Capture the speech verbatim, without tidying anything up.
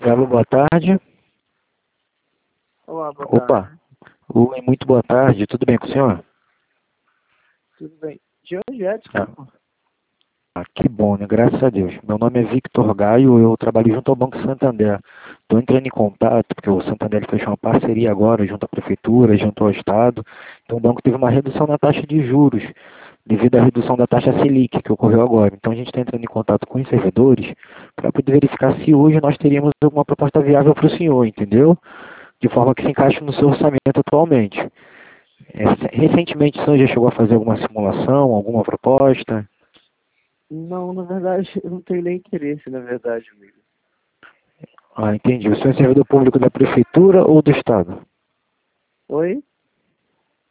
Alô, boa tarde. Olá, boa Opa, tarde. oi, muito boa tarde, tudo bem com o senhor? Tudo bem? De onde é, Ah, desculpa? ah, que bom, né? Graças a Deus. Meu nome é Victor Gaio, eu trabalho junto ao Banco Santander. Estou entrando em contato, porque o Santander fechou uma parceria agora junto à Prefeitura, junto ao Estado. Então o banco teve uma redução na taxa de juros, devido à redução da taxa Selic que ocorreu agora. Então a gente está entrando em contato com os servidores para poder verificar se hoje nós teríamos alguma proposta viável para o senhor, entendeu? De forma que se encaixe no seu orçamento atualmente. É, recentemente o senhor já chegou a fazer alguma simulação, alguma proposta? Não, na verdade, eu não tenho nem interesse, na verdade, amigo. Ah, entendi. O senhor é servidor público da prefeitura ou do estado? Oi?